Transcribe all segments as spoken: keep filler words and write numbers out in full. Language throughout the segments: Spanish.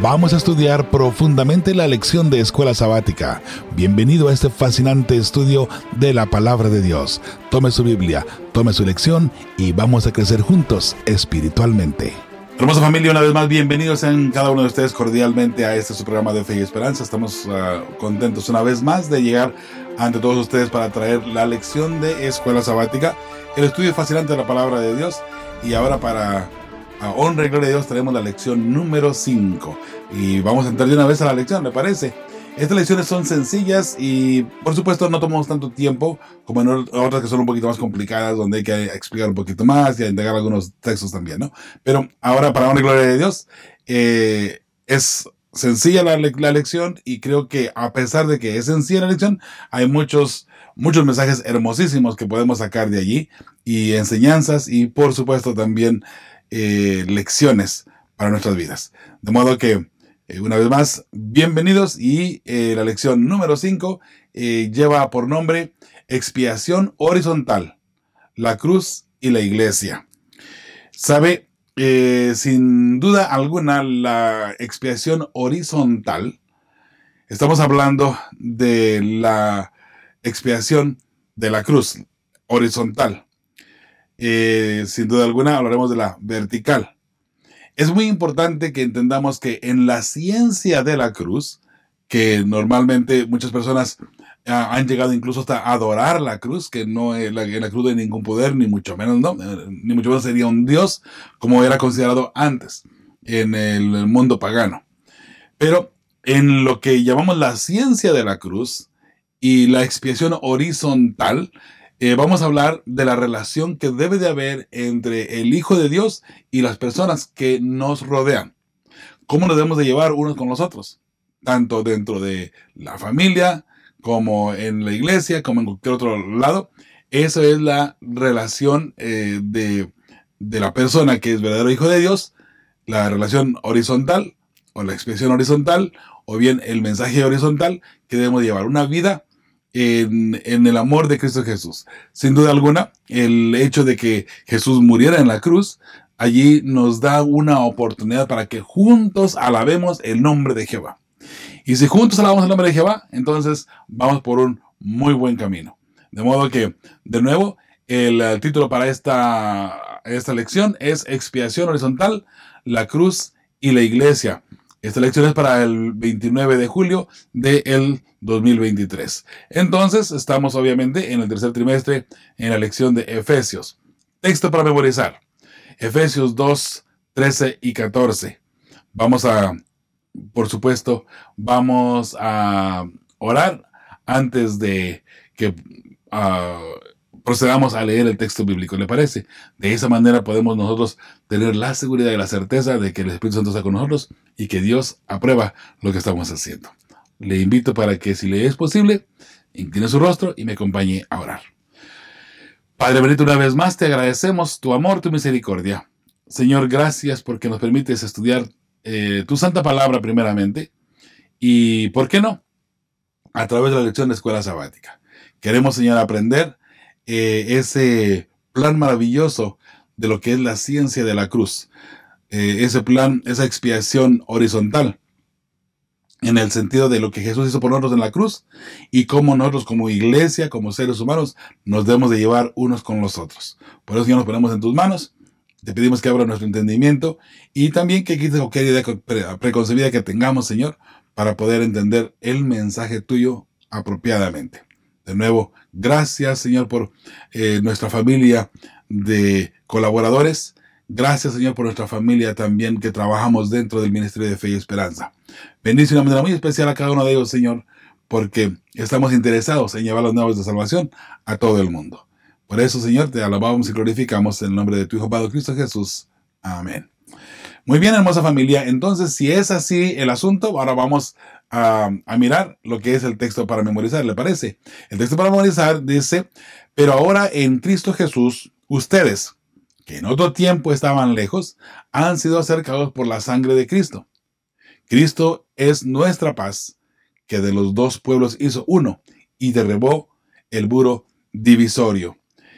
Vamos a estudiar profundamente la lección de Escuela Sabática. Bienvenido a este fascinante estudio de la Palabra de Dios. Tome su Biblia, tome su lección y vamos a crecer juntos espiritualmente. Hermosa familia, una vez más, bienvenidos sean cada uno de ustedes cordialmente a este su programa de Fe y Esperanza. Estamos uh, contentos una vez más de llegar ante todos ustedes para traer la lección de Escuela Sabática, el estudio fascinante de la Palabra de Dios. Y ahora, para a honra y gloria de Dios, tenemos la lección número cinco. Y vamos a entrar de una vez a la lección, ¿me parece? Estas lecciones son sencillas y, por supuesto, no tomamos tanto tiempo como en otras que son un poquito más complicadas, donde hay que explicar un poquito más y entregar algunos textos también, ¿no? Pero ahora, para honra y gloria de Dios, eh, es sencilla la, la lección, y creo que a pesar de que es sencilla la lección, hay muchos, muchos mensajes hermosísimos que podemos sacar de allí, y enseñanzas, y por supuesto también eh, lecciones para nuestras vidas. De modo que, eh, una vez más, bienvenidos, y eh, la lección número cinco eh, lleva por nombre Expiación Horizontal, la cruz y la iglesia. ¿Sabe? Eh, sin duda alguna, la expiación horizontal, estamos hablando de la expiación de la cruz horizontal. Eh, sin duda alguna hablaremos de la vertical. Es muy importante que entendamos que en la ciencia de la cruz, que normalmente muchas personas uh, han llegado incluso hasta adorar la cruz, que no es la, la cruz de ningún poder, ni mucho menos, no, ni mucho menos sería un dios, como era considerado antes en el mundo pagano. Pero en lo que llamamos la ciencia de la cruz y la expiación horizontal, Eh, vamos a hablar de la relación que debe de haber entre el Hijo de Dios y las personas que nos rodean. ¿Cómo nos debemos de llevar unos con los otros? Tanto dentro de la familia, como en la iglesia, como en cualquier otro lado. Esa es la relación eh, de, de la persona que es verdadero Hijo de Dios, la relación horizontal, o la expresión horizontal, o bien el mensaje horizontal que debemos llevar. Una vida En, en el amor de Cristo Jesús. Sin duda alguna, el hecho de que Jesús muriera en la cruz, allí nos da una oportunidad para que juntos alabemos el nombre de Jehová. Y si juntos alabamos el nombre de Jehová, entonces vamos por un muy buen camino. De modo que, de nuevo, el, el título para esta, esta lección es Expiación Horizontal, la cruz y la iglesia. Esta lección es para el veintinueve de julio del dos mil veintitrés. Entonces, estamos obviamente en el tercer trimestre en la lección de Efesios. Texto para memorizar. Efesios dos, trece y catorce. Vamos a, por supuesto, vamos a orar antes de que uh, procedamos a leer el texto bíblico, ¿le parece? De esa manera podemos nosotros tener la seguridad y la certeza de que el Espíritu Santo está con nosotros y que Dios aprueba lo que estamos haciendo. Le invito para que, si le es posible, incline su rostro y me acompañe a orar. Padre bendito, una vez más te agradecemos tu amor, tu misericordia. Señor, gracias porque nos permites estudiar eh, tu santa palabra primeramente, y, ¿por qué no?, a través de la lección de Escuela Sabática. Queremos, Señor, aprender Eh, ese plan maravilloso de lo que es la ciencia de la cruz, eh, ese plan, esa expiación horizontal, en el sentido de lo que Jesús hizo por nosotros en la cruz, y cómo nosotros como iglesia, como seres humanos, nos debemos de llevar unos con los otros. Por eso, Señor, nos ponemos en tus manos, te pedimos que abra nuestro entendimiento, y también que quites cualquier idea pre preconcebida que tengamos, Señor, para poder entender el mensaje tuyo apropiadamente. De nuevo, gracias, Señor, por eh, nuestra familia de colaboradores. Gracias, Señor, por nuestra familia también que trabajamos dentro del Ministerio de Fe y Esperanza. Bendice de una manera muy especial a cada uno de ellos, Señor, porque estamos interesados en llevar las nuevas de salvación a todo el mundo. Por eso, Señor, te alabamos y glorificamos en el nombre de tu Hijo amado Cristo Jesús. Amén. Muy bien, hermosa familia. Entonces, si es así el asunto, ahora vamos a, a mirar lo que es el texto para memorizar, ¿le parece? El texto para memorizar dice: pero ahora en Cristo Jesús, ustedes, que en otro tiempo estaban lejos, han sido acercados por la sangre de Cristo. Cristo es nuestra paz, que de los dos pueblos hizo uno y derribó el muro divisorio.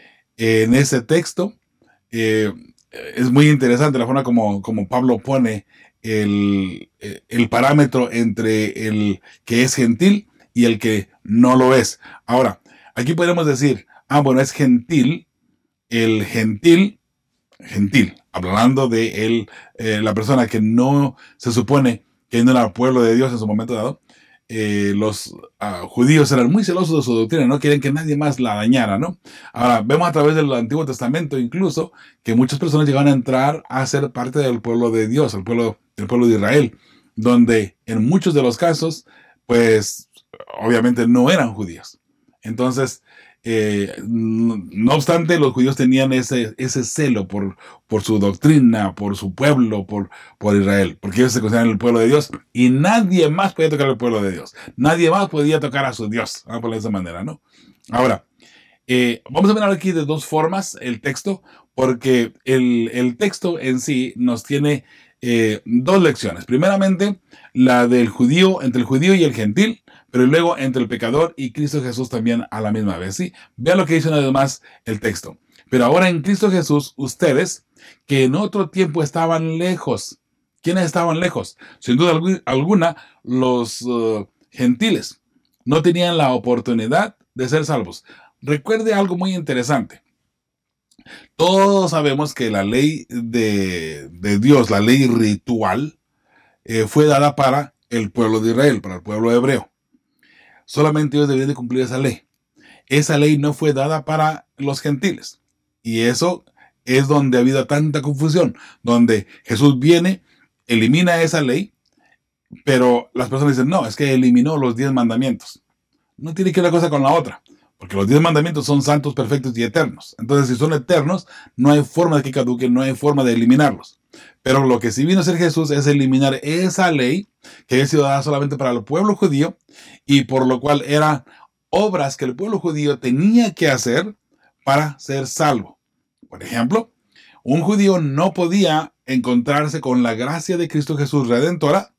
En ese texto, eh, es muy interesante la forma como, como Pablo pone el, el parámetro entre el que es gentil y el que no lo es. Ahora, aquí podemos decir, ah, bueno, es gentil, el gentil, gentil, hablando de él, eh, la persona que no se supone que no era pueblo de Dios en su momento dado. Eh, los uh, judíos eran muy celosos de su doctrina, no querían que nadie más la dañara, ¿no? Ahora, vemos a través del Antiguo Testamento incluso que muchas personas llegaban a entrar a ser parte del pueblo de Dios, el pueblo, el pueblo de Israel, donde en muchos de los casos, pues, obviamente no eran judíos. Entonces, eh, no obstante, los judíos tenían ese, ese celo por, por su doctrina, por su pueblo, por, por Israel, porque ellos se consideran el pueblo de Dios y nadie más podía tocar el pueblo de Dios. Nadie más podía tocar a su Dios, vamos a ponerlo de esa manera, ¿no? Ahora, eh, vamos a mirar aquí de dos formas el texto, porque el, el texto en sí nos tiene eh, dos lecciones. Primeramente, la del judío, entre el judío y el gentil, pero luego entre el pecador y Cristo Jesús también a la misma vez, ¿sí? Vean lo que dice una vez más el texto. Pero ahora en Cristo Jesús, ustedes, que en otro tiempo estaban lejos. ¿Quiénes estaban lejos? Sin duda alguna, los uh, gentiles no tenían la oportunidad de ser salvos. Recuerde algo muy interesante. Todos sabemos que la ley de, de Dios, la ley ritual, eh, fue dada para el pueblo de Israel, para el pueblo hebreo. Solamente ellos debían de cumplir esa ley. Esa ley no fue dada para los gentiles. Y eso es donde ha habido tanta confusión, donde Jesús viene, elimina esa ley, pero las personas dicen, no, es que eliminó los diez mandamientos. No tiene que ver una cosa con la otra, porque los diez mandamientos son santos, perfectos y eternos. Entonces, si son eternos, no hay forma de que caduquen, no hay forma de eliminarlos. Pero lo que sí vino a hacer Jesús es eliminar esa ley que había sido dada solamente para el pueblo judío y por lo cual eran obras que el pueblo judío tenía que hacer para ser salvo. Por ejemplo, un judío no podía encontrarse con la gracia de Cristo Jesús redentora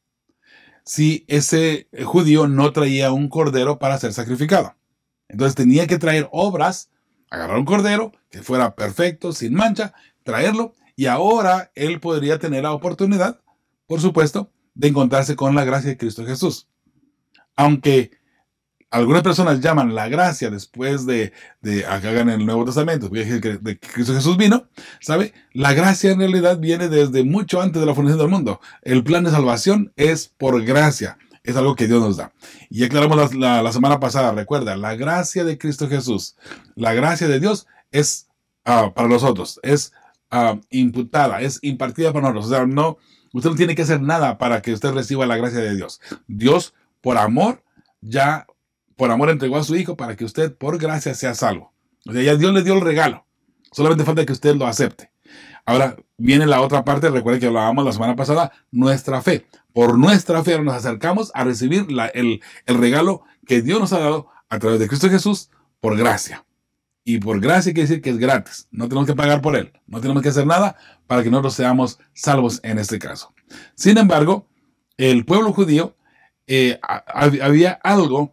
si ese judío no traía un cordero para ser sacrificado. Entonces tenía que traer obras, agarrar un cordero que fuera perfecto, sin mancha, traerlo, y ahora él podría tener la oportunidad, por supuesto, de encontrarse con la gracia de Cristo Jesús. Aunque algunas personas llaman la gracia después de, de acá en el Nuevo Testamento, de que Cristo Jesús vino, ¿sabe? La gracia en realidad viene desde mucho antes de la fundación del mundo. El plan de salvación es por gracia. Es algo que Dios nos da. Y aclaramos la, la, la semana pasada, recuerda, la gracia de Cristo Jesús, la gracia de Dios es uh, para nosotros, es uh, imputada, es impartida para nosotros. O sea, no, usted no tiene que hacer nada para que usted reciba la gracia de Dios. Dios, por amor, ya, por amor entregó a su Hijo para que usted, por gracia, sea salvo. O sea, ya Dios le dio el regalo. Solamente falta que usted lo acepte. Ahora viene la otra parte, recuerden que hablábamos la semana pasada, nuestra fe. Por nuestra fe nos acercamos a recibir la, el, el regalo que Dios nos ha dado a través de Cristo Jesús por gracia. Y por gracia quiere decir que es gratis. No tenemos que pagar por él. No tenemos que hacer nada para que nosotros seamos salvos en este caso. Sin embargo, el pueblo judío, eh, había algo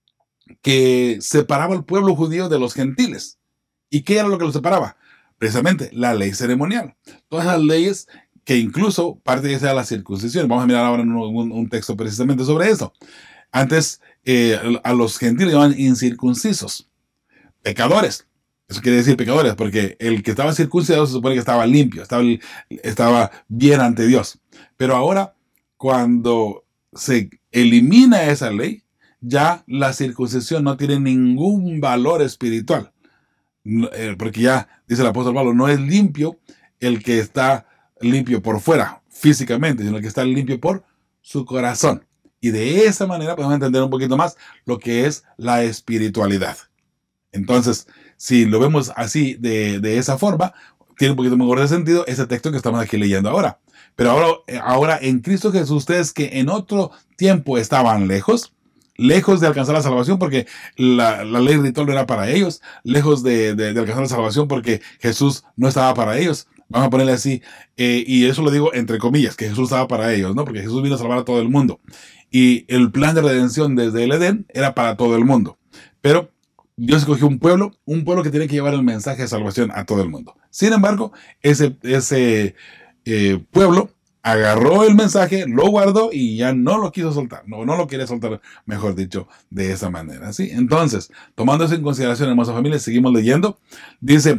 que separaba al pueblo judío de los gentiles. ¿Y qué era lo que los separaba? Precisamente la ley ceremonial. Todas las leyes que incluso parte de esa era la circuncisión. Vamos a mirar ahora un, un, un texto precisamente sobre eso. Antes eh, a los gentiles llamaban incircuncisos, pecadores. Eso quiere decir pecadores, porque el que estaba circuncidado se supone que estaba limpio, estaba, estaba bien ante Dios. Pero ahora, cuando se elimina esa ley, ya la circuncisión no tiene ningún valor espiritual. Porque ya, dice el apóstol Pablo, no es limpio el que está limpio por fuera, físicamente, sino el que está limpio por su corazón. Y de esa manera podemos entender un poquito más lo que es la espiritualidad. Entonces, si lo vemos así, de, de esa forma, tiene un poquito mejor de sentido ese texto que estamos aquí leyendo ahora. Pero ahora, ahora en Cristo Jesús, ustedes que en otro tiempo estaban lejos, lejos de alcanzar la salvación porque la, la ley ritual no era para ellos, lejos de, de, de alcanzar la salvación porque Jesús no estaba para ellos. Vamos a ponerle así, eh, y eso lo digo entre comillas, que Jesús estaba para ellos, ¿no? Porque Jesús vino a salvar a todo el mundo. Y el plan de redención desde el Edén era para todo el mundo. Pero Dios escogió un pueblo, un pueblo que tiene que llevar el mensaje de salvación a todo el mundo. Sin embargo, ese, ese eh, pueblo agarró el mensaje, lo guardó y ya no lo quiso soltar, no, no lo quiere soltar, mejor dicho, de esa manera, ¿sí? Entonces, tomando eso en consideración, hermosa familia, seguimos leyendo. Dice,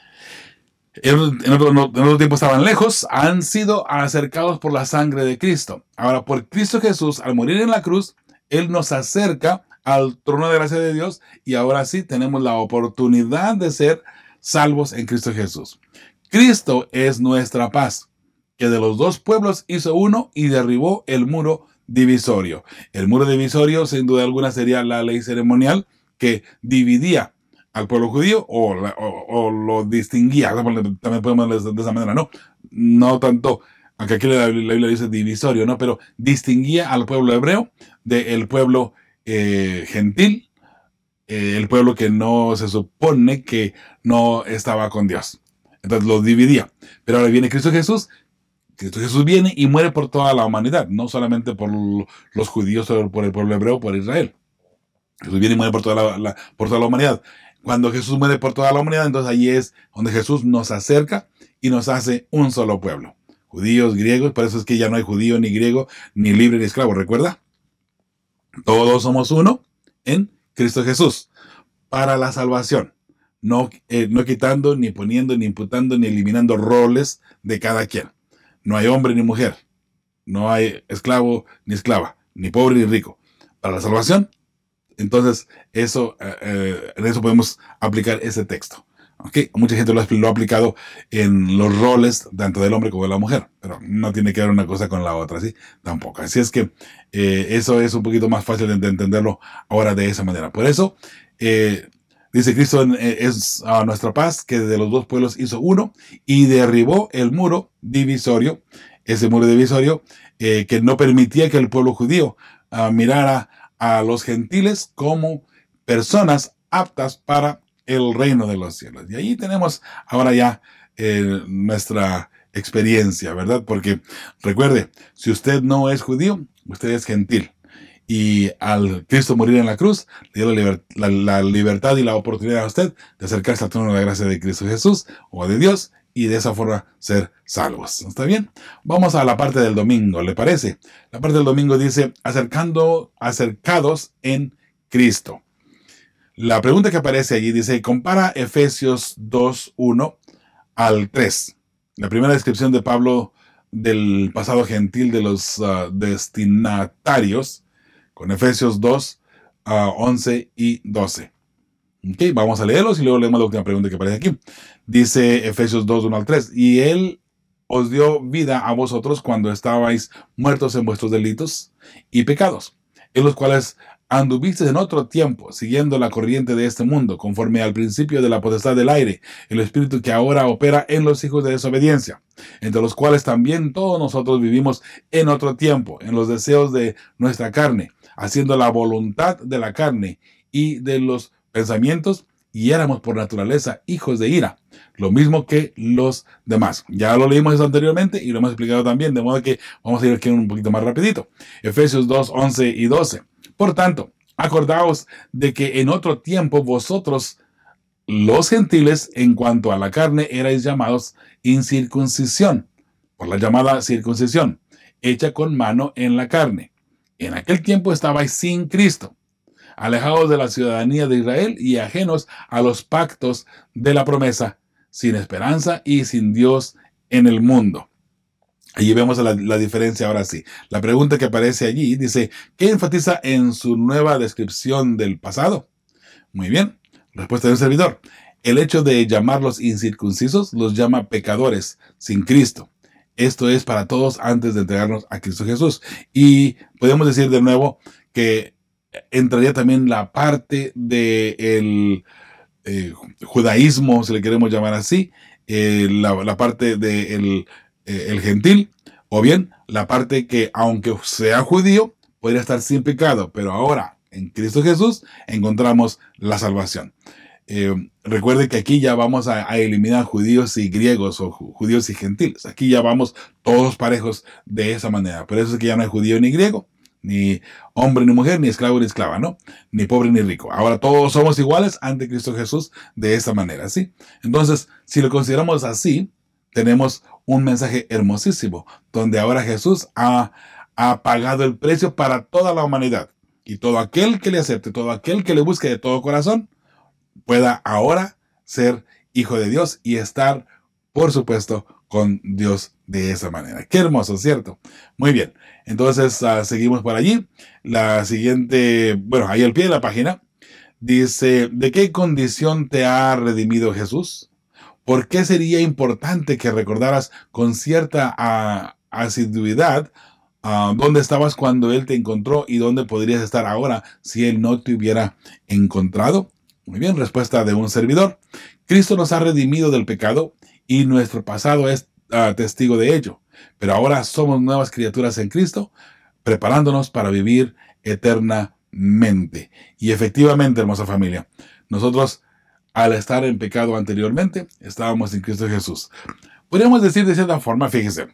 en otro, en otro tiempo estaban lejos, han sido acercados por la sangre de Cristo. Ahora, por Cristo Jesús, al morir en la cruz, Él nos acerca al trono de gracia de Dios y ahora sí tenemos la oportunidad de ser salvos en Cristo Jesús. Cristo es nuestra paz, que de los dos pueblos hizo uno y derribó el muro divisorio. El muro divisorio, sin duda alguna, sería la ley ceremonial que dividía al pueblo judío o, la, o, o lo distinguía. También podemos decir de esa manera, ¿no? No tanto, aunque aquí la, la Biblia dice divisorio, ¿no? Pero distinguía al pueblo hebreo del pueblo eh, gentil, eh, el pueblo que no se supone que no estaba con Dios. Entonces lo dividía. Pero ahora viene Cristo Jesús. Cristo Jesús viene y muere por toda la humanidad, no solamente por los judíos, o por el pueblo hebreo, por Israel. Jesús viene y muere por toda la, la, por toda la humanidad. Cuando Jesús muere por toda la humanidad, entonces ahí es donde Jesús nos acerca y nos hace un solo pueblo. Judíos, griegos, por eso es que ya no hay judío, ni griego, ni libre, ni esclavo, ¿recuerda? Todos somos uno en Cristo Jesús para la salvación. No, eh, no quitando, ni poniendo, ni imputando, ni eliminando roles de cada quien. No hay hombre ni mujer, no hay esclavo ni esclava, ni pobre ni rico. Para la salvación, entonces eso, eh, en eso podemos aplicar ese texto. ¿Okay? Mucha gente lo ha, lo ha aplicado en los roles tanto del hombre como de la mujer, pero no tiene que ver una cosa con la otra, ¿sí? Tampoco. Así es que eh, eso es un poquito más fácil de, de entenderlo ahora de esa manera. Por eso, eh, dice Cristo es uh, nuestra paz, que de los dos pueblos hizo uno y derribó el muro divisorio, ese muro divisorio eh, que no permitía que el pueblo judío uh, mirara a los gentiles como personas aptas para el reino de los cielos. Y ahí tenemos ahora ya eh, nuestra experiencia, ¿verdad? Porque recuerde, si usted no es judío, usted es gentil. Y al Cristo morir en la cruz, le dio la, liber la, la libertad y la oportunidad a usted de acercarse al trono de la gracia de Cristo Jesús o de Dios y de esa forma ser salvos. ¿Está bien? Vamos a la parte del domingo, ¿le parece? La parte del domingo dice, acercando, acercados en Cristo. La pregunta que aparece allí dice, compara Efesios dos, uno al tres. La primera descripción de Pablo del pasado gentil de los uh, destinatarios, con Efesios dos, uh, once y doce. Okay, vamos a leerlos y luego leemos la última pregunta que aparece aquí. Dice Efesios dos, uno al tres. Y Él os dio vida a vosotros cuando estabais muertos en vuestros delitos y pecados, en los cuales anduvisteis en otro tiempo, siguiendo la corriente de este mundo, conforme al principio de la potestad del aire, el espíritu que ahora opera en los hijos de desobediencia, entre los cuales también todos nosotros vivimos en otro tiempo, en los deseos de nuestra carne, haciendo la voluntad de la carne y de los pensamientos, y éramos por naturaleza hijos de ira, lo mismo que los demás. Ya lo leímos eso anteriormente y lo hemos explicado también, de modo que vamos a ir aquí un poquito más rapidito. Efesios dos, once y doce. Por tanto, acordaos de que en otro tiempo vosotros, los gentiles, en cuanto a la carne, erais llamados incircuncisión, por la llamada circuncisión, hecha con mano en la carne. En aquel tiempo estabais sin Cristo, alejados de la ciudadanía de Israel y ajenos a los pactos de la promesa, sin esperanza y sin Dios en el mundo. Allí vemos la, la diferencia ahora sí. La pregunta que aparece allí dice, ¿qué enfatiza en su nueva descripción del pasado? Muy bien, respuesta de un servidor. El hecho de llamarlos incircuncisos los llama pecadores, sin Cristo. Esto es para todos antes de entregarnos a Cristo Jesús. Y podemos decir de nuevo que entraría también la parte del eh, judaísmo, si le queremos llamar así, eh, la, la parte del eh, el gentil, o bien la parte que aunque sea judío, podría estar sin pecado, pero ahora en Cristo Jesús encontramos la salvación. Eh, recuerde que aquí ya vamos a, a eliminar judíos y griegos o ju- judíos y gentiles. Aquí ya vamos todos parejos de esa manera. Por eso es que ya no hay judío ni griego, ni hombre ni mujer, ni esclavo ni esclava, ¿no? Ni pobre ni rico. Ahora todos somos iguales ante Cristo Jesús de esa manera, ¿sí? Entonces, si lo consideramos así, tenemos un mensaje hermosísimo, donde ahora Jesús ha, ha pagado el precio para toda la humanidad. Y todo aquel que le acepte, todo aquel que le busque de todo corazón, pueda ahora ser hijo de Dios y estar, por supuesto, con Dios de esa manera. Qué hermoso, ¿cierto? Muy bien. Entonces, uh, seguimos por allí. La siguiente, bueno, ahí al pie de la página, dice, ¿de qué condición te ha redimido Jesús? ¿Por qué sería importante que recordaras con cierta uh, asiduidad uh, dónde estabas cuando Él te encontró y dónde podrías estar ahora si Él no te hubiera encontrado? Muy bien, respuesta de un servidor. Cristo nos ha redimido del pecado y nuestro pasado es uh, testigo de ello. Pero ahora somos nuevas criaturas en Cristo, preparándonos para vivir eternamente. Y efectivamente, hermosa familia, nosotros, al estar en pecado anteriormente, estábamos en Cristo Jesús. Podríamos decir de cierta forma, fíjese,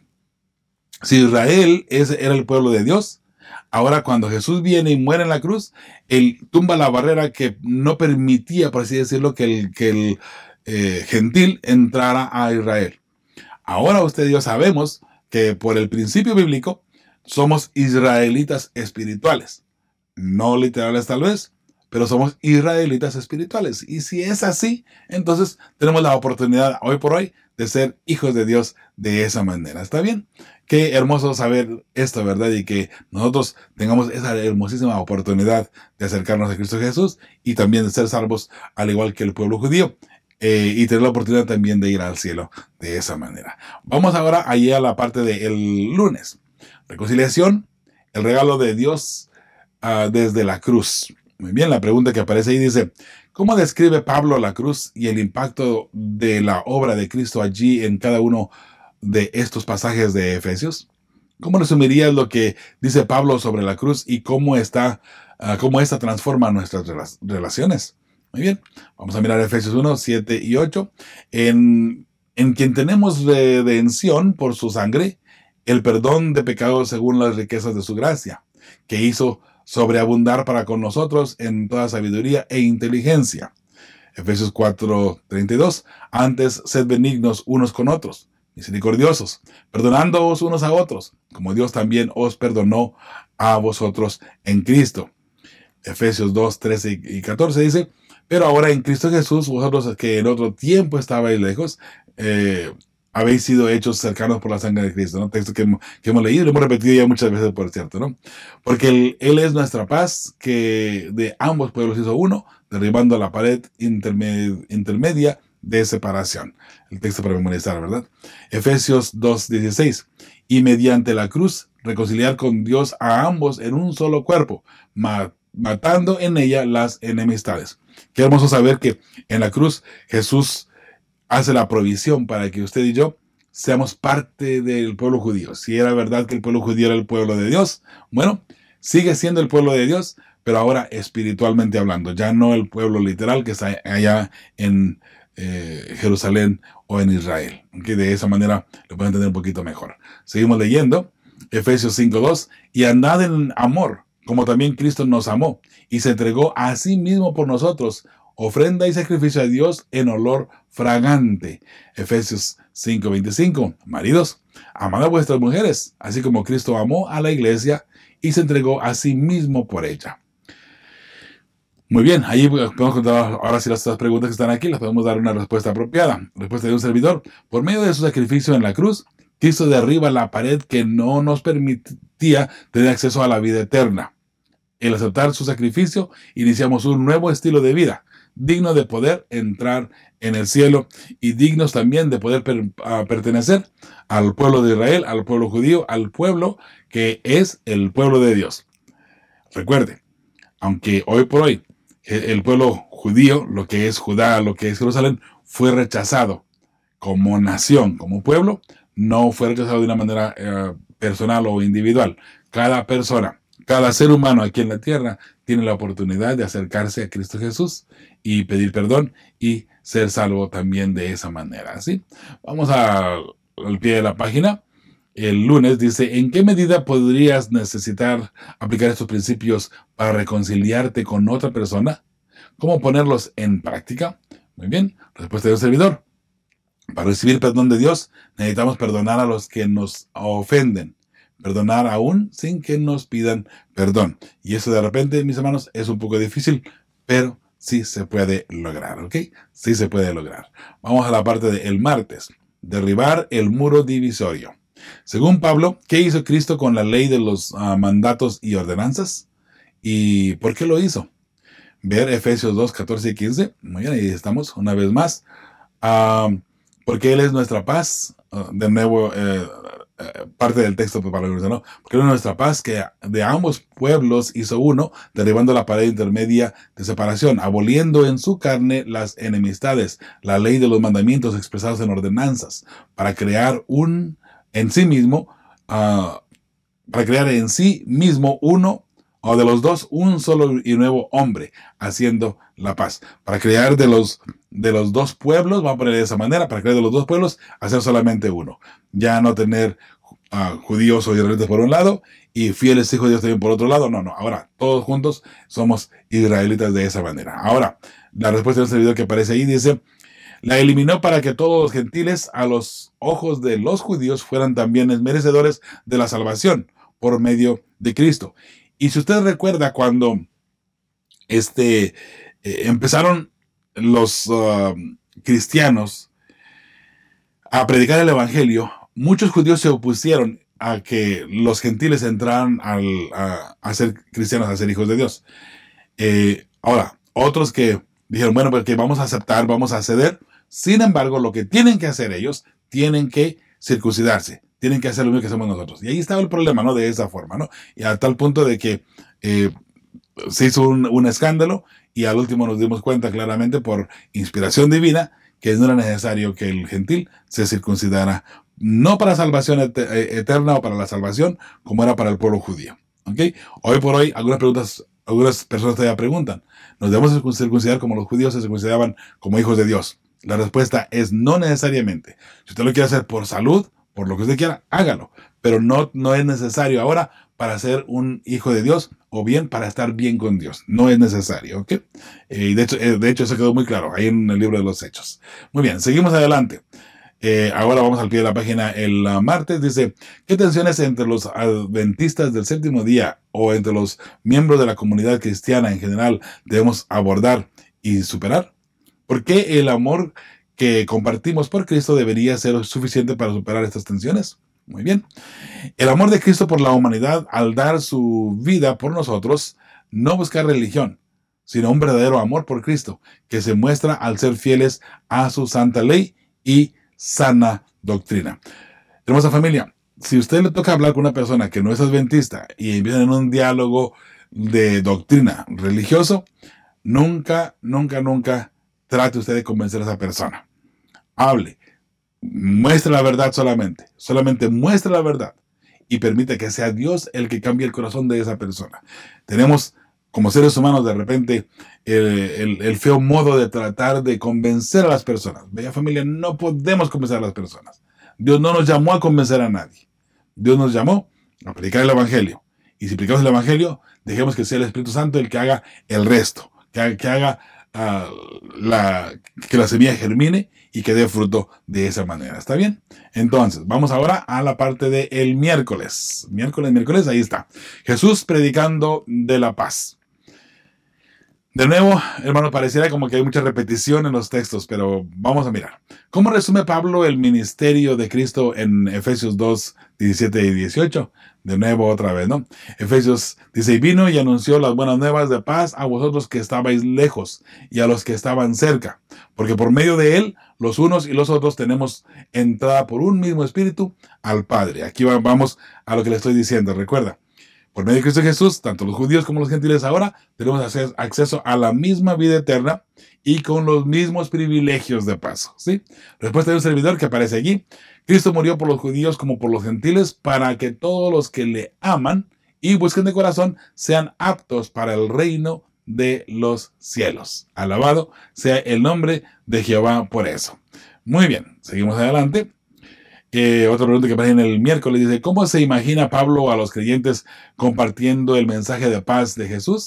si Israel es, era el pueblo de Dios, ahora cuando Jesús viene y muere en la cruz, Él tumba la barrera que no permitía, por así decirlo, que el, que el eh, gentil entrara a Israel. Ahora usted y yo sabemos que por el principio bíblico somos israelitas espirituales. No literales tal vez, pero somos israelitas espirituales. Y si es así, entonces tenemos la oportunidad hoy por hoy de ser hijos de Dios de esa manera. ¿Está bien? Qué hermoso saber esto, ¿verdad? Y que nosotros tengamos esa hermosísima oportunidad de acercarnos a Cristo Jesús y también de ser salvos al igual que el pueblo judío. Eh, y tener la oportunidad también de ir al cielo de esa manera. Vamos ahora allí a la parte del lunes. Reconciliación, el regalo de Dios uh, desde la cruz. Muy bien, la pregunta que aparece ahí dice, ¿cómo describe Pablo la cruz y el impacto de la obra de Cristo allí en cada uno de estos pasajes de Efesios? ¿Cómo resumirías lo que dice Pablo sobre la cruz y cómo está, uh, cómo esta transforma nuestras rela- relaciones? Muy bien, vamos a mirar Efesios uno, siete y ocho. En, en quien tenemos redención por su sangre, el perdón de pecados según las riquezas de su gracia, que hizo sobreabundar para con nosotros en toda sabiduría e inteligencia. Efesios cuatro, treinta y dos. Antes, sed benignos unos con otros, misericordiosos, perdonándoos unos a otros, como Dios también os perdonó a vosotros en Cristo. Efesios dos, trece y catorce dice, pero ahora en Cristo Jesús, vosotros que en otro tiempo estabais lejos, eh, habéis sido hechos cercanos por la sangre de Cristo, ¿no? Texto que, que hemos leído y lo hemos repetido ya muchas veces, por cierto, ¿no? Porque él, él es nuestra paz, que de ambos pueblos hizo uno, derribando la pared intermed, intermedia de separación. El texto para memorizar, ¿verdad? Efesios dos, dieciséis. Y mediante la cruz, reconciliar con Dios a ambos en un solo cuerpo, matando en ella las enemistades. Qué hermoso saber que en la cruz Jesús hace la provisión para que usted y yo seamos parte del pueblo judío. Si era verdad que el pueblo judío era el pueblo de Dios, bueno, sigue siendo el pueblo de Dios, pero ahora espiritualmente hablando, ya no el pueblo literal que está allá en eh, Jerusalén o en Israel. ¿Okay? De esa manera lo pueden entender un poquito mejor. Seguimos leyendo Efesios cinco, dos. Y andad en amor, como también Cristo nos amó y se entregó a sí mismo por nosotros, ofrenda y sacrificio a Dios en olor fragante. Efesios cinco, veinticinco. Maridos, amad a vuestras mujeres, así como Cristo amó a la iglesia y se entregó a sí mismo por ella. Muy bien, ahí podemos contar ahora sí las preguntas que están aquí, las podemos dar una respuesta apropiada. Respuesta de un servidor. Por medio de su sacrificio en la cruz, Cristo derriba la pared que no nos permitía tener acceso a la vida eterna. Al aceptar su sacrificio, iniciamos un nuevo estilo de vida, digno de poder entrar en el cielo y dignos también de poder per, uh, pertenecer al pueblo de Israel, al pueblo judío, al pueblo que es el pueblo de Dios. Recuerde, aunque hoy por hoy el pueblo judío, lo que es Judá, lo que es Jerusalén, fue rechazado como nación, como pueblo, no fue rechazado de una manera uh, personal o individual. Cada persona, cada ser humano aquí en la tierra tiene la oportunidad de acercarse a Cristo Jesús y pedir perdón y ser salvo también de esa manera, ¿sí? Vamos a, al pie de la página. El lunes dice, ¿en qué medida podrías necesitar aplicar estos principios para reconciliarte con otra persona? ¿Cómo ponerlos en práctica? Muy bien, respuesta de un servidor. Para recibir perdón de Dios, necesitamos perdonar a los que nos ofenden. Perdonar aún sin que nos pidan perdón. Y eso de repente, mis hermanos, es un poco difícil, pero sí se puede lograr, ¿ok? Sí se puede lograr. Vamos a la parte del martes. Derribar el muro divisorio. Según Pablo, ¿qué hizo Cristo con la ley de los uh, mandatos y ordenanzas? ¿Y por qué lo hizo? Ver Efesios dos, catorce y quince. Muy bien, ahí estamos una vez más. Uh, porque Él es nuestra paz. Uh, de nuevo, eh, eh, parte del texto para lo que ¿no? Porque Él es nuestra paz, que de ambos pueblos hizo uno, derribando la pared intermedia de separación, aboliendo en su carne las enemistades, la ley de los mandamientos expresados en ordenanzas, para crear un en sí mismo, uh, para crear en sí mismo uno, o de los dos, un solo y nuevo hombre, haciendo la paz. Para crear de los, de los dos pueblos, vamos a poner de esa manera, para crear de los dos pueblos, hacer solamente uno. Ya no tener uh, judíos o israelitas por un lado, y fieles hijos de Dios también por otro lado. No, no, ahora todos juntos somos israelitas de esa manera. Ahora, la respuesta de este video que aparece ahí dice: la eliminó para que todos los gentiles a los ojos de los judíos fueran también merecedores de la salvación por medio de Cristo. Y si usted recuerda cuando este, eh, empezaron los uh, cristianos a predicar el evangelio, muchos judíos se opusieron a que los gentiles entraran al, a, a ser cristianos, a ser hijos de Dios. Eh, ahora, otros que dijeron, bueno, porque vamos a aceptar, vamos a ceder. Sin embargo, lo que tienen que hacer ellos, tienen que circuncidarse, tienen que hacer lo mismo que hacemos nosotros. Y ahí estaba el problema, ¿no? De esa forma, ¿no? Y a tal punto de que eh, se hizo un, un escándalo, y al último nos dimos cuenta claramente por inspiración divina que no era necesario que el gentil se circuncidara, no para salvación et eterna o para la salvación, como era para el pueblo judío. ¿Okay? Hoy por hoy, algunas preguntas, algunas personas todavía preguntan, ¿nos debemos circuncidar como los judíos se circuncidaban como hijos de Dios? La respuesta es no necesariamente. Si usted lo quiere hacer por salud, por lo que usted quiera, hágalo. Pero no, no es necesario ahora para ser un hijo de Dios, o bien para estar bien con Dios. No es necesario, ¿ok? Eh, y de hecho, eh, de hecho, eso quedó muy claro ahí en el libro de los Hechos. Muy bien, seguimos adelante. Eh, ahora vamos al pie de la página. El uh, martes dice: ¿qué tensiones entre los adventistas del séptimo día o entre los miembros de la comunidad cristiana en general debemos abordar y superar? ¿Por qué el amor que compartimos por Cristo debería ser suficiente para superar estas tensiones? Muy bien. El amor de Cristo por la humanidad, al dar su vida por nosotros, no busca religión, sino un verdadero amor por Cristo, que se muestra al ser fieles a su santa ley y sana doctrina. Hermosa familia, si usted le toca hablar con una persona que no es adventista y empiezan en un diálogo de doctrina religioso, nunca, nunca, nunca trate usted de convencer a esa persona. Hable, muestre la verdad solamente, solamente muestre la verdad y permite que sea Dios el que cambie el corazón de esa persona. Tenemos como seres humanos de repente el, el, el feo modo de tratar de convencer a las personas. Bella familia, no podemos convencer a las personas. Dios no nos llamó a convencer a nadie. Dios nos llamó a predicar el evangelio. Y si predicamos el evangelio, dejemos que sea el Espíritu Santo el que haga el resto, que haga, que haga uh, la, que la semilla germine y que dé fruto de esa manera. ¿Está bien? Entonces, vamos ahora a la parte del miércoles. Miércoles, miércoles, ahí está. Jesús predicando de la paz. De nuevo, hermano, pareciera como que hay mucha repetición en los textos, pero vamos a mirar. ¿Cómo resume Pablo el ministerio de Cristo en Efesios dos, diecisiete y dieciocho? De nuevo, otra vez, ¿no? Efesios dice: y vino y anunció las buenas nuevas de paz a vosotros que estabais lejos y a los que estaban cerca, porque por medio de él, los unos y los otros tenemos entrada por un mismo espíritu al Padre. Aquí vamos a lo que le estoy diciendo, recuerda. Por medio de Cristo Jesús, tanto los judíos como los gentiles ahora tenemos acceso a la misma vida eterna y con los mismos privilegios de paso, ¿sí? Respuesta de un servidor que aparece allí: Cristo murió por los judíos como por los gentiles, para que todos los que le aman y busquen de corazón sean aptos para el reino de los cielos. Alabado sea el nombre de Jehová por eso. Muy bien, seguimos adelante. Eh, otra pregunta que aparece en el miércoles dice: ¿cómo se imagina Pablo a los creyentes compartiendo el mensaje de paz de Jesús?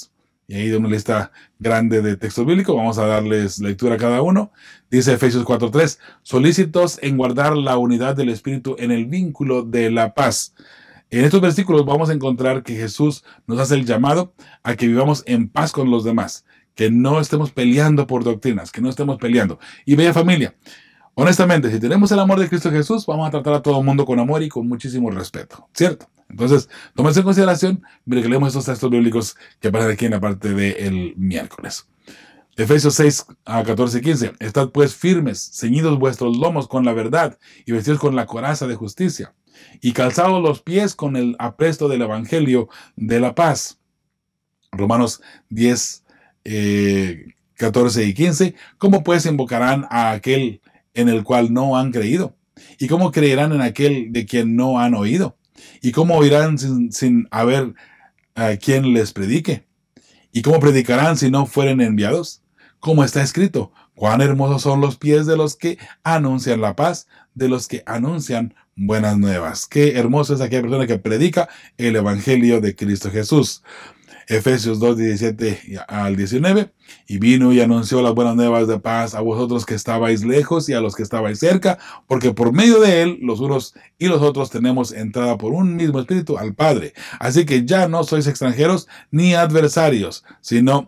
Y ahí de una lista grande de textos bíblicos, vamos a darles lectura a cada uno. Dice Efesios cuatro tres, solícitos en guardar la unidad del Espíritu en el vínculo de la paz. En estos versículos vamos a encontrar que Jesús nos hace el llamado a que vivamos en paz con los demás, que no estemos peleando por doctrinas, que no estemos peleando. Y bella familia, honestamente, si tenemos el amor de Cristo Jesús, vamos a tratar a todo el mundo con amor y con muchísimo respeto, ¿cierto? Entonces, tómense en consideración, mire que leemos estos textos bíblicos que aparecen aquí en la parte del miércoles. Efesios seis, catorce y quince. Estad pues firmes, ceñidos vuestros lomos con la verdad y vestidos con la coraza de justicia, y calzados los pies con el apresto del evangelio de la paz. Romanos diez, eh, catorce y quince. ¿Cómo pues invocarán a aquel en el cual no han creído? ¿Y cómo creerán en aquel de quien no han oído? ¿Y cómo oirán sin, sin haber a quien les predique? ¿Y cómo predicarán si no fueren enviados? Como está escrito, cuán hermosos son los pies de los que anuncian la paz, de los que anuncian buenas nuevas. Qué hermoso es aquella persona que predica el evangelio de Cristo Jesús. Efesios dos, diecisiete al diecinueve. Y vino y anunció las buenas nuevas de paz a vosotros que estabais lejos y a los que estabais cerca, porque por medio de él, los unos y los otros tenemos entrada por un mismo espíritu al Padre. Así que ya no sois extranjeros ni adversarios, sino,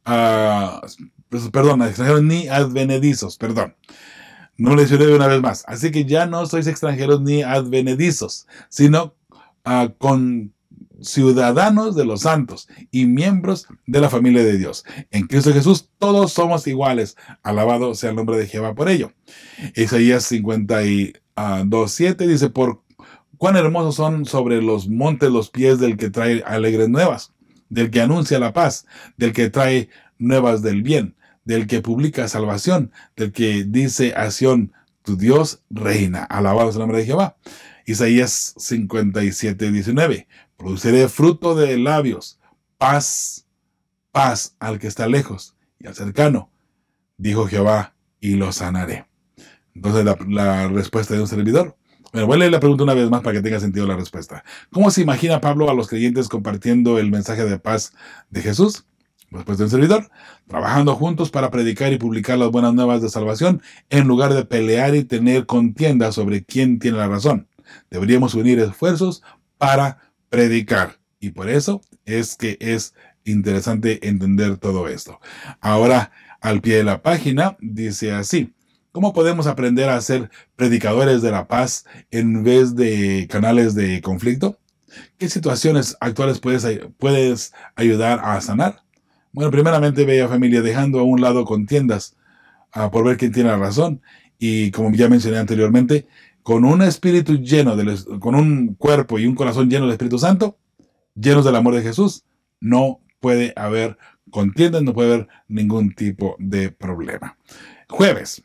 uh, perdón, extranjeros ni advenedizos, perdón. No lo mencioné una vez más. Así que ya no sois extranjeros ni advenedizos, sino uh, con ciudadanos de los santos y miembros de la familia de Dios. En Cristo Jesús todos somos iguales. Alabado sea el nombre de Jehová por ello. Isaías cincuenta y dos, siete dice, por cuán hermosos son sobre los montes los pies del que trae alegres nuevas, del que anuncia la paz, del que trae nuevas del bien, del que publica salvación, del que dice a Sión, tu Dios reina. Alabado sea el nombre de Jehová. Isaías cincuenta y siete, diecinueve. Produciré fruto de labios, paz, paz al que está lejos y al cercano, dijo Jehová, y lo sanaré. Entonces la, la respuesta de un servidor. Bueno, voy a leer la pregunta una vez más para que tenga sentido la respuesta. ¿Cómo se imagina Pablo a los creyentes compartiendo el mensaje de paz de Jesús? Respuesta de un servidor. Trabajando juntos para predicar y publicar las buenas nuevas de salvación, en lugar de pelear y tener contienda sobre quién tiene la razón. Deberíamos unir esfuerzos para predicar. Y por eso es que es interesante entender todo esto. Ahora, al pie de la página, dice así. ¿Cómo podemos aprender a ser predicadores de la paz en vez de canales de conflicto? ¿Qué situaciones actuales puedes, puedes ayudar a sanar? Bueno, primeramente, bella familia, dejando a un lado contiendas uh, por ver quién tiene la razón. Y como ya mencioné anteriormente, con un espíritu lleno, de, con un cuerpo y un corazón lleno del Espíritu Santo, llenos del amor de Jesús, no puede haber contiendas, no puede haber ningún tipo de problema. Jueves,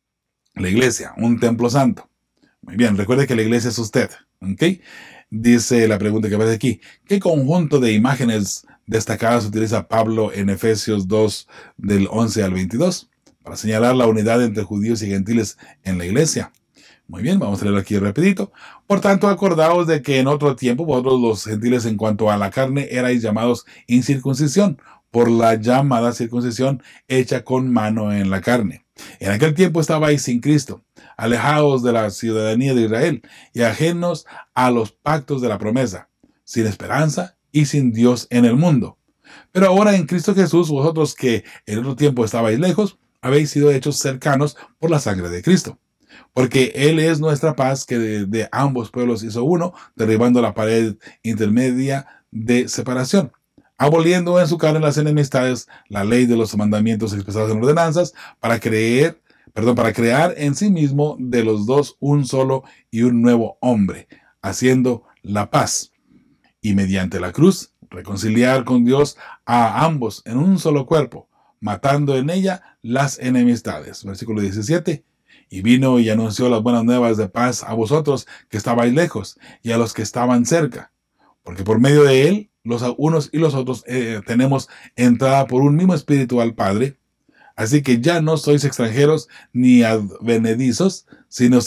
la iglesia, un templo santo. Muy bien, recuerde que la iglesia es usted, ¿ok? Dice la pregunta que aparece aquí, ¿qué conjunto de imágenes destacadas utiliza Pablo en Efesios dos, del once al veintidós, para señalar la unidad entre judíos y gentiles en la iglesia? Muy bien, vamos a leer aquí rapidito. Por tanto, acordaos de que en otro tiempo vosotros los gentiles en cuanto a la carne erais llamados incircuncisión, por la llamada circuncisión hecha con mano en la carne. En aquel tiempo estabais sin Cristo, alejados de la ciudadanía de Israel y ajenos a los pactos de la promesa, sin esperanza y sin Dios en el mundo. Pero ahora en Cristo Jesús, vosotros que en otro tiempo estabais lejos, habéis sido hechos cercanos por la sangre de Cristo. Porque Él es nuestra paz, que de, de ambos pueblos hizo uno, derribando la pared intermedia de separación, aboliendo en su carne las enemistades, la ley de los mandamientos expresados en ordenanzas, para creer, perdón, para crear en sí mismo de los dos un solo y un nuevo hombre, haciendo la paz, y mediante la cruz reconciliar con Dios a ambos en un solo cuerpo, matando en ella las enemistades. Versículo diecisiete. Y vino y anunció las buenas nuevas de paz a vosotros que estabais lejos y a los que estaban cerca, porque por medio de él, los unos y los otros eh, tenemos entrada por un mismo espíritu al Padre. Así que ya no sois extranjeros ni advenedizos, sino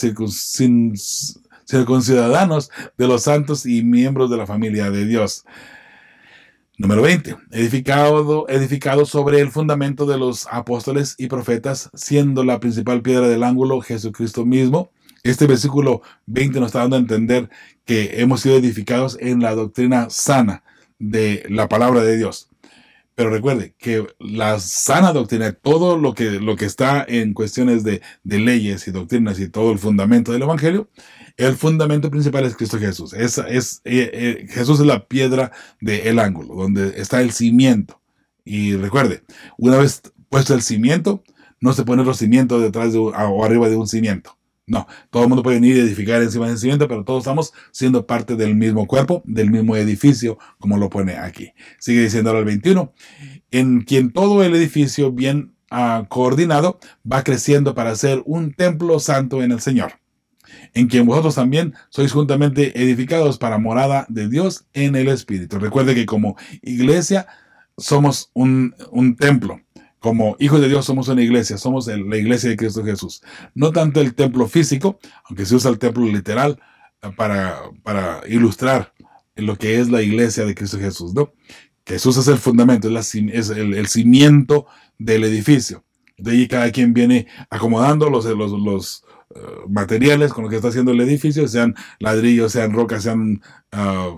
circuncidanos de los santos y miembros de la familia de Dios. Número veinte. Edificado, edificado sobre el fundamento de los apóstoles y profetas, siendo la principal piedra del ángulo Jesucristo mismo. Este versículo veinte nos está dando a entender que hemos sido edificados en la doctrina sana de la palabra de Dios. Pero recuerde que la sana doctrina, todo lo que, lo que está en cuestiones de, de leyes y doctrinas y todo el fundamento del Evangelio, el fundamento principal es Cristo Jesús. Es, es, eh, eh, Jesús es la piedra del ángulo, donde está el cimiento. Y recuerde, una vez puesto el cimiento, no se pone otro cimiento detrás de, o arriba de un cimiento. No, todo el mundo puede venir y edificar encima del cimiento, pero todos estamos siendo parte del mismo cuerpo, del mismo edificio, como lo pone aquí. Sigue diciendo ahora el veintiuno, en quien todo el edificio bien uh, coordinado va creciendo para ser un templo santo en el Señor, en quien vosotros también sois juntamente edificados para morada de Dios en el Espíritu. Recuerde que como iglesia somos un, un templo. Como hijos de Dios somos una iglesia, somos el, la iglesia de Cristo Jesús. No tanto el templo físico, aunque se usa el templo literal para, para ilustrar lo que es la iglesia de Cristo Jesús, ¿no? Jesús es el fundamento, es, la, es el, el cimiento del edificio. De ahí cada quien viene acomodando los, los, los uh, materiales con los que está haciendo el edificio, sean ladrillos, sean rocas, sean uh,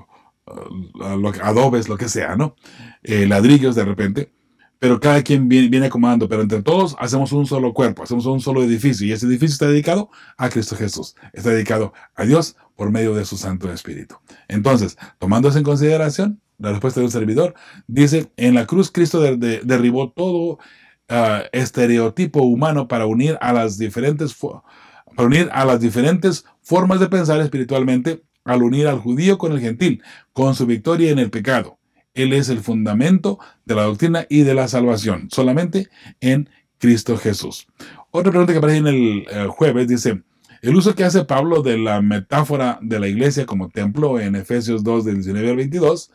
uh, lo, adobes, lo que sea, ¿no? Eh, ladrillos de repente. Pero cada quien viene, viene acomodando, pero entre todos hacemos un solo cuerpo, hacemos un solo edificio, y ese edificio está dedicado a Cristo Jesús, está dedicado a Dios por medio de su Santo Espíritu. Entonces, tomando eso en consideración, la respuesta de un servidor dice, en la cruz Cristo de, de, derribó todo uh, estereotipo humano para unir a las diferentes para unir a las diferentes formas de pensar espiritualmente, al unir al judío con el gentil, con su victoria en el pecado. Él es el fundamento de la doctrina y de la salvación, solamente en Cristo Jesús. Otra pregunta que aparece en el eh, jueves dice, el uso que hace Pablo de la metáfora de la iglesia como templo en Efesios dos, del diecinueve al veintidós,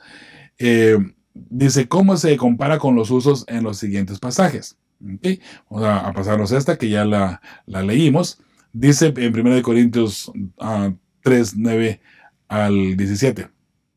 eh, dice cómo se compara con los usos en los siguientes pasajes. ¿Okay? Vamos a, a pasarnos esta que ya la, la leímos. Dice en primera de Corintios uh, tres, nueve al diecisiete.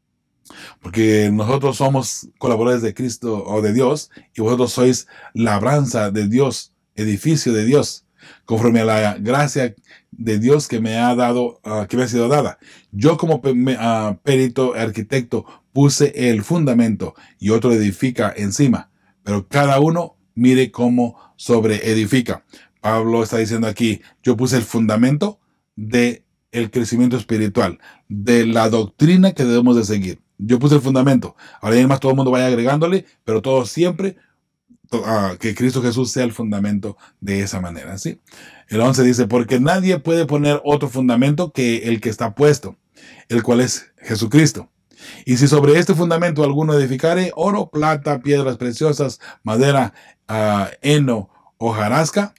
Porque nosotros somos colaboradores de Cristo o de Dios, y vosotros sois labranza de Dios, edificio de Dios, conforme a la gracia de Dios que me ha dado, uh, que me ha sido dada. Yo como uh, perito arquitecto puse el fundamento y otro edifica encima, pero cada uno mire cómo sobre edifica. Pablo está diciendo aquí, yo puse el fundamento de el crecimiento espiritual, de la doctrina que debemos de seguir. Yo puse el fundamento. Ahora además todo el mundo vaya agregándole, pero todo siempre uh, que Cristo Jesús sea el fundamento de esa manera, ¿sí? El once dice, porque nadie puede poner otro fundamento que el que está puesto, el cual es Jesucristo. Y si sobre este fundamento alguno edificare oro, plata, piedras preciosas, madera, uh, heno, hojarasca,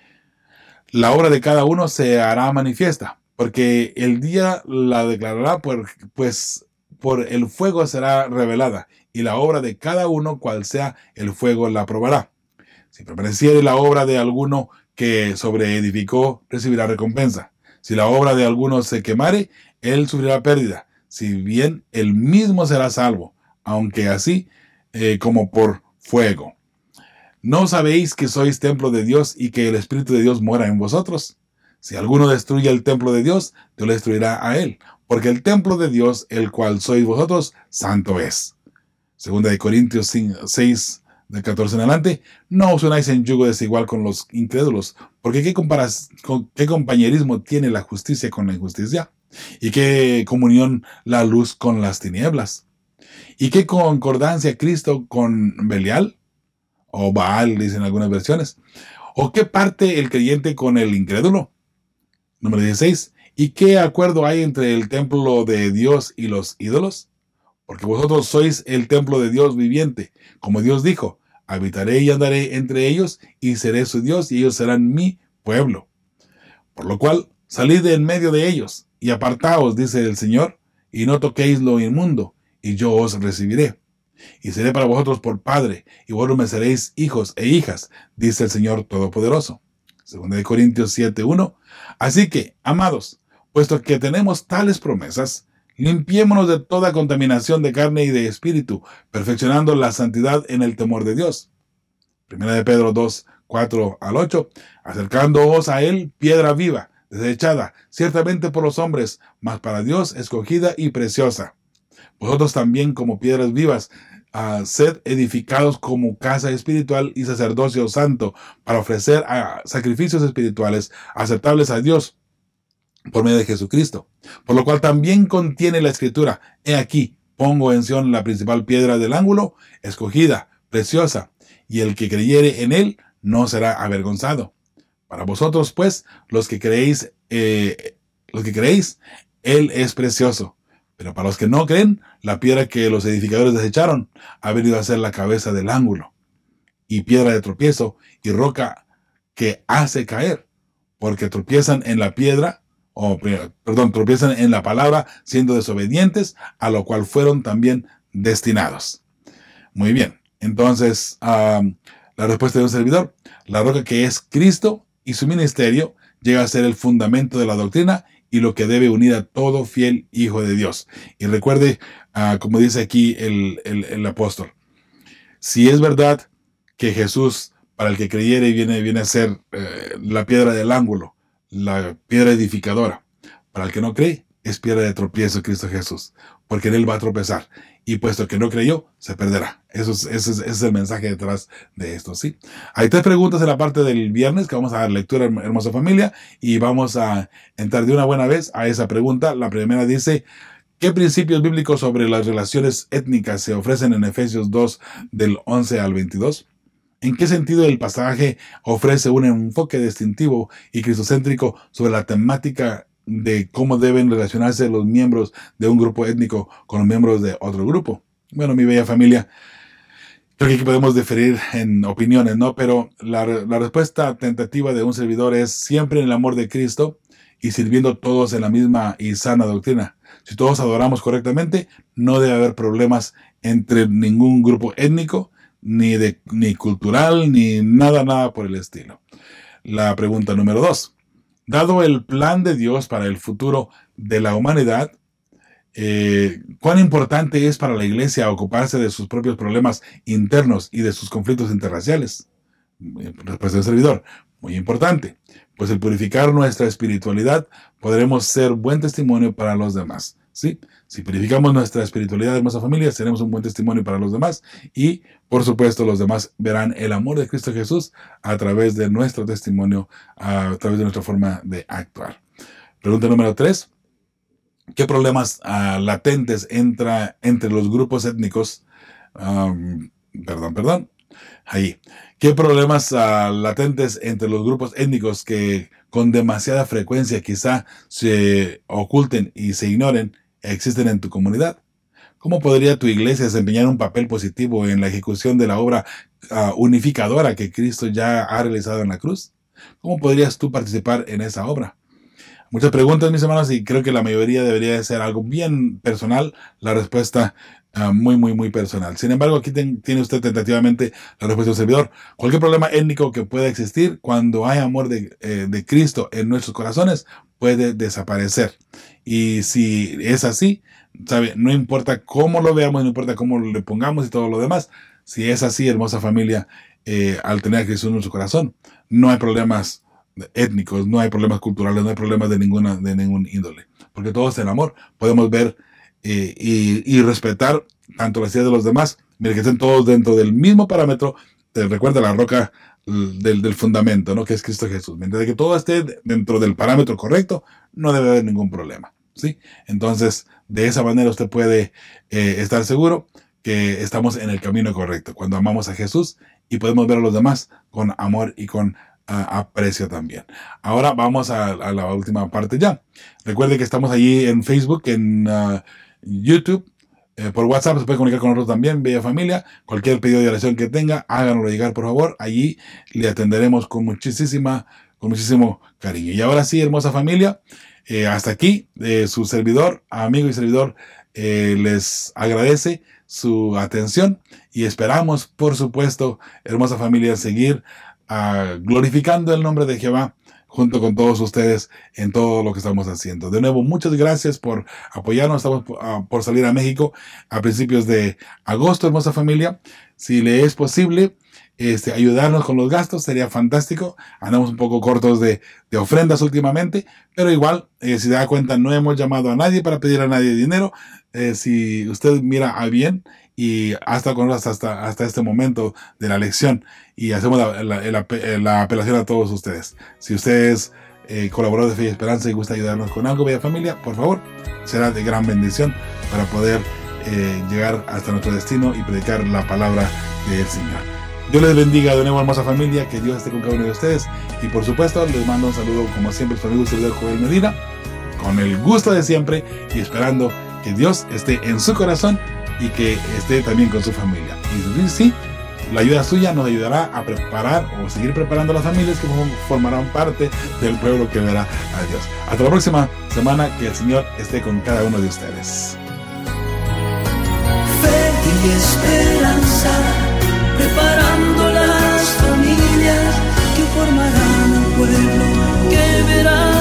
la obra de cada uno se hará manifiesta, porque el día la declarará, por, pues por el fuego será revelada, y la obra de cada uno, cual sea el fuego, la probará. Si permaneciere la obra de alguno que sobreedificó, recibirá recompensa. Si la obra de alguno se quemare, él sufrirá pérdida, si bien él mismo será salvo, aunque así eh, como por fuego. ¿No sabéis que sois templo de Dios y que el Espíritu de Dios mora en vosotros? Si alguno destruye el templo de Dios, Dios le destruirá a él, porque el templo de Dios, el cual sois vosotros, santo es. Segunda de Corintios seis, de catorce en adelante, no os unáis en yugo desigual con los incrédulos, porque ¿qué, comparas, con, ¿qué compañerismo tiene la justicia con la injusticia? ¿Y qué comunión la luz con las tinieblas? ¿Y qué concordancia Cristo con Belial? O Baal, dicen algunas versiones. ¿O qué parte el creyente con el incrédulo? Número dieciséis. ¿Y qué acuerdo hay entre el templo de Dios y los ídolos? Porque vosotros sois el templo de Dios viviente. Como Dios dijo, habitaré y andaré entre ellos, y seré su Dios, y ellos serán mi pueblo. Por lo cual, salid de en medio de ellos, y apartaos, dice el Señor, y no toquéis lo inmundo, y yo os recibiré. Y seré para vosotros por padre, y vosotros me seréis hijos e hijas, dice el Señor Todopoderoso. Segunda de Corintios siete, uno. Así que, amados, puesto que tenemos tales promesas, Limpiémonos de toda contaminación de carne y de espíritu, perfeccionando la santidad en el temor de Dios. Primera de Pedro dos, cuatro al ocho. Acercándoos a él, piedra viva, desechada, ciertamente por los hombres, mas para Dios escogida y preciosa. Vosotros también, como piedras vivas, uh, sed edificados como casa espiritual y sacerdocio santo, para ofrecer uh, sacrificios espirituales aceptables a Dios por medio de Jesucristo. Por lo cual también contiene la Escritura: he aquí, pongo en Sión la principal piedra del ángulo, escogida, preciosa, y el que creyere en él no será avergonzado. Para vosotros, pues, los que creéis, eh, los que creéis, él es precioso. Pero para los que no creen, la piedra que los edificadores desecharon ha venido a ser la cabeza del ángulo, y piedra de tropiezo, y roca que hace caer, porque tropiezan en la piedra, o perdón, tropiezan en la palabra, siendo desobedientes, a lo cual fueron también destinados. Muy bien, entonces, um, la respuesta de un servidor: la roca que es Cristo y su ministerio llega a ser el fundamento de la doctrina y lo que debe unir a todo fiel hijo de Dios. Y recuerde, uh, como dice aquí el, el, el apóstol, si es verdad que Jesús, para el que creyere, viene, viene a ser eh, la piedra del ángulo, la piedra edificadora, para el que no cree, es piedra de tropiezo Cristo Jesús, porque en él va a tropezar, y puesto que no creyó, se perderá. Eso es, ese, es, ese es el mensaje detrás de esto, ¿sí? Hay tres preguntas en la parte del viernes que vamos a dar lectura, hermosa familia, y vamos a entrar de una buena vez a esa pregunta. La primera dice: ¿qué principios bíblicos sobre las relaciones étnicas se ofrecen en Efesios dos, del once al veintidós? ¿En qué sentido el pasaje ofrece un enfoque distintivo y cristocéntrico sobre la temática de cómo deben relacionarse los miembros de un grupo étnico con los miembros de otro grupo? Bueno, mi bella familia, creo que aquí podemos diferir en opiniones, ¿no? Pero la, la respuesta tentativa de un servidor es siempre en el amor de Cristo y sirviendo todos en la misma y sana doctrina. Si todos adoramos correctamente, no debe haber problemas entre ningún grupo étnico, ni, de, ni cultural, ni nada, nada por el estilo. La pregunta número dos. Dado el plan de Dios para el futuro de la humanidad, eh, ¿cuán importante es para la iglesia ocuparse de sus propios problemas internos y de sus conflictos interraciales? Respuesta del servidor: muy importante, pues al purificar nuestra espiritualidad podremos ser buen testimonio para los demás, ¿sí? Si purificamos nuestra espiritualidad, hermosa familia, seremos un buen testimonio para los demás, y por supuesto los demás verán el amor de Cristo Jesús a través de nuestro testimonio, a través de nuestra forma de actuar. Pregunta número tres. ¿Qué problemas uh, latentes entra entre los grupos étnicos? Um, perdón, perdón. Ahí. ¿Qué problemas uh, latentes entre los grupos étnicos que con demasiada frecuencia quizá se oculten y se ignoren existen en tu comunidad? ¿Cómo podría tu iglesia desempeñar un papel positivo en la ejecución de la obra uh, unificadora que Cristo ya ha realizado en la cruz? ¿Cómo podrías tú participar en esa obra? Muchas preguntas, mis hermanos, y creo que la mayoría debería de ser algo bien personal. La respuesta uh, muy, muy, muy personal. Sin embargo, aquí ten, tiene usted tentativamente la respuesta del servidor. Cualquier problema étnico que pueda existir, cuando hay amor de, eh, de Cristo en nuestros corazones, puede desaparecer. Y si es así, ¿sabe? No importa cómo lo veamos, no importa cómo le pongamos y todo lo demás. Si es así, hermosa familia, eh, al tener a Cristo en nuestro corazón, no hay problemas étnicos, no hay problemas culturales, no hay problemas de ninguna de ningún índole, porque todos en amor podemos ver eh, y, y respetar tanto las ideas de los demás, mire, que estén todos dentro del mismo parámetro. Te recuerda la roca del, del fundamento, ¿no? Que es Cristo Jesús. Mientras que todo esté dentro del parámetro correcto, no debe haber ningún problema, ¿sí? Entonces, de esa manera usted puede eh, estar seguro que estamos en el camino correcto, cuando amamos a Jesús y podemos ver a los demás con amor y con Uh, aprecio también. Ahora vamos a, a la última parte ya. Recuerde que estamos allí en Facebook, en uh, YouTube, eh, por WhatsApp se puede comunicar con nosotros también, bella familia. Cualquier pedido de oración que tenga, háganoslo llegar, por favor. Allí le atenderemos con muchísima, con muchísimo cariño. Y ahora sí, hermosa familia, eh, hasta aquí eh, su servidor, amigo y servidor, eh, les agradece su atención y esperamos, por supuesto, hermosa familia, seguir Uh, glorificando el nombre de Jehová junto con todos ustedes en todo lo que estamos haciendo. De nuevo, muchas gracias por apoyarnos. Estamos uh, por salir a México a principios de agosto, hermosa familia. Si le es posible, Este, ayudarnos con los gastos, sería fantástico. Andamos un poco cortos de, de ofrendas últimamente, pero igual, eh, si se da cuenta, no hemos llamado a nadie para pedir a nadie dinero. Eh, si usted mira a bien y hasta con hasta, hasta, hasta este momento de la lección, y hacemos la, la, la, la apelación a todos ustedes. Si usted es eh, colaborador de Fe y Esperanza y gusta ayudarnos con algo, bella familia, por favor, será de gran bendición para poder eh, llegar hasta nuestro destino y predicar la palabra del Señor. Dios les bendiga de nuevo, hermosa familia, que Dios esté con cada uno de ustedes, y por supuesto les mando un saludo como siempre su amigo y servidor Joel Medina, con el gusto de siempre y esperando que Dios esté en su corazón y que esté también con su familia. Y sí, la ayuda suya nos ayudará a preparar o seguir preparando a las familias que formarán parte del pueblo que verá a Dios. Hasta la próxima semana, que el Señor esté con cada uno de ustedes. Fe y esperanza, preparando las familias que formarán un pueblo que verá